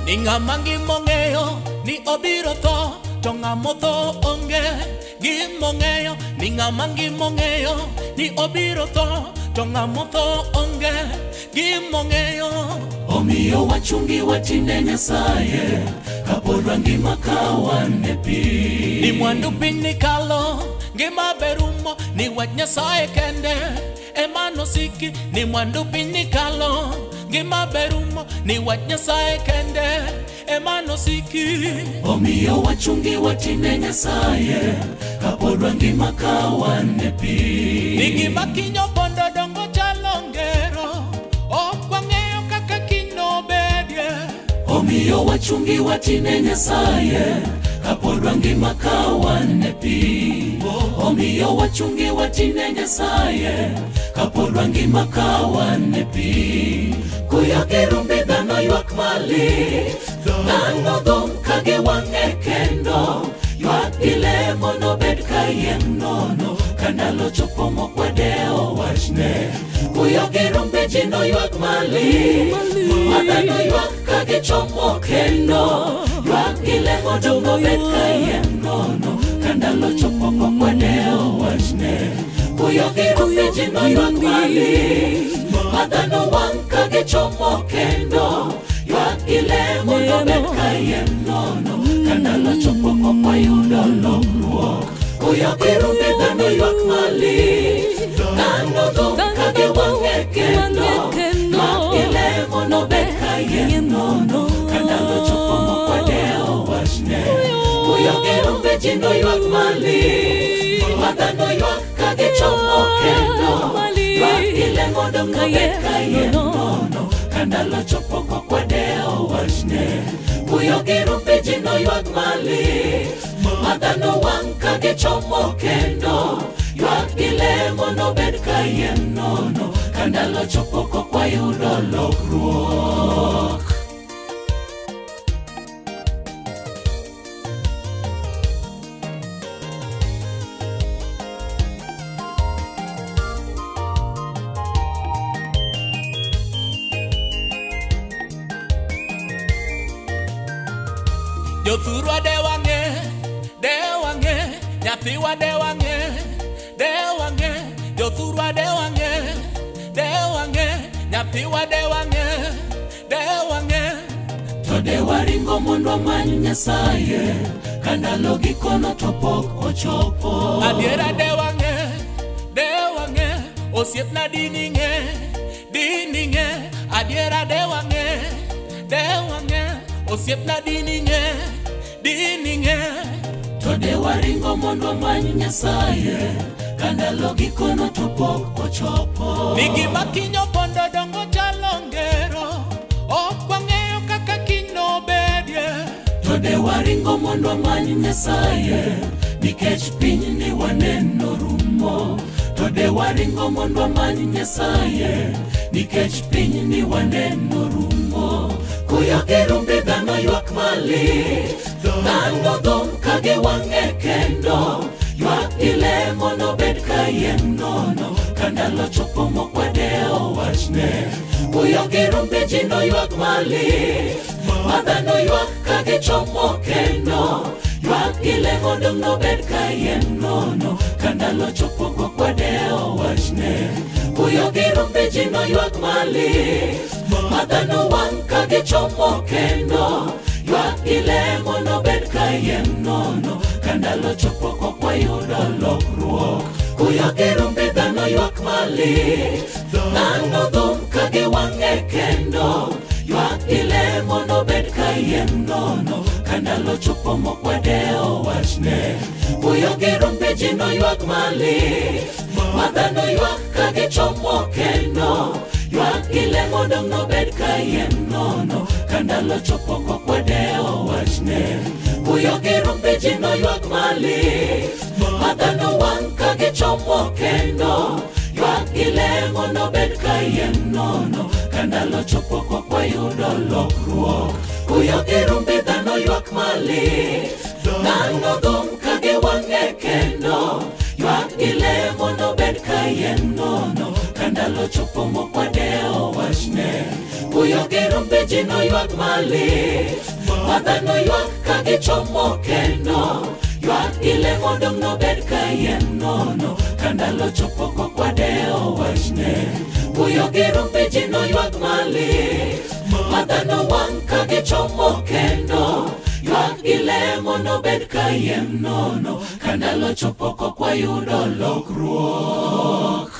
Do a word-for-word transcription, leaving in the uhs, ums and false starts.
Ninga mangi mongeo ni obiro to tonga moto onge gimongeo. Ninga mangi mongeo ni obiro to tonga moto onge gimongeo. Omiyo wachungi watine Nyasaye kapodwa ngima kawane pi. Ni mwandu pini kalo ngima berumo ni wach Nyasaye kende emano siki. Ni mwandu pini kalo ngima berumo ni wach Nyasaye kende emano siki. Omiyo wachungi watine Nyasaye kapodwa ngima kawane pi. Ni gima kinyo pondo dongo chalongero okwang'eyo kaka kino bedye. Omiyo wachungi watine Nyasaye kapodwa ngima kawane pi. Omiyo wachungi watine Nyasaye kapodwa ngima kawane pi. Kuya kirumbi dhano ywak mali dhano dhom kage wang'e kendo. Ywak ilemo no bed kayem nono kandalo chopo mokwadeo wachne. Kuya kirumbi jino ywak mali madhano ywak kage chomo kendo. Ywak ilemo no bed kayem nono kandalo chopo mokwadeo wachne. Kuya kirumbi jino ywak mali madhano wang kage chomo kendo. Ywak ilemo no bed kayem nono kandalo chopo mokwayudo lokruok. Kuya kirumbi dhano ywak mali dhano dhom kage wang'e kendo. Ywak ilemo no bed kayem nono kandalo chopo mokwadeo wachne. Kuya kirumbi jino ywak mali madhano ywak kage chomo kendo. Ywak ilemo no bed kayem nono kandalo chopo mokwadeo wachne. Kuya kirumbi jino ywak mali madhano wang kage chomo kendo. Ywak ilemo no bed kayem nono kandalo chopo kokwayudo lokruok. Jothurwa de wange, de wange, nyathiwa de wange, de wange. Jothurwa de wange, de wange, nyathiwa de wange, de wange. To de waringo mondo many Nyasaye kandalo gikono to pok ochopo. Adiera de wange, de wange, osiepna dininge, dininge. Adiera de wange, de wange, osiepna dininge, dininge. To de waringo mondo many Nyasaye kandalo gikono to pok ochopo. Ni gima kinyo pondo dongo chalongero okwang'eyo kaka kino bedye. To de waringo mondo many Nyasaye nikech piny ni waneno rumo. To de waringo mondo many Nyasaye nikech piny ni waneno rumo. Kuya kirumbi dhano ywak mali dhano dhom kage wang'e kendo. Ywak ilemo no bed kayem nono kandalo chopo mokwadeo wachne. Kuya kirumbi jino ywak mali madhano ywak kage chomo kendo. Ywak ilemo no bed kayem nono kandalo chopo mokwadeo wachne. Kuya kirumbi jino ywak mali madhano wang kage chomo kendo. Ywak ilemo no bed kayem nono kandalo chopo kokwayudo lokruok. Kuya kirumbi dhano ywak mali dhano dhom kage wang'e kendo. Ywak ilemo no bed kayem nono kandalo chopo mokwadeo wachne. Kuya kirumbi jino ywak mali madhano ywak kage chomo kendo. Ywak ilemo no bed kayem nono kandalo chopo kokwadeo wachne. Kuya kirumbi jino ywak mali madhano wang kage chomo kendo. Ywak ilemo no bed kayem nono kandalo chopo kokwayudo lokruok. Kuya kirumbi dhano ywak mali dhano dhom kage wang'e kendo. Ywak ilemo no bed kayem nono kandalo chopo mokwadeo wachne. Kuyo gi rumbi ji noywag malit, madhano ywak ka gichomo kendo. Ywak ile modong nobed kayiem nono, kandalo chopo kokwadeo wachne. Kuyo gi rumbi ji noywag malit, madhano wang ka gichomo kendo. Ywak ile monobed kayiem nono, kandalo chopo kokwayudo lokruok.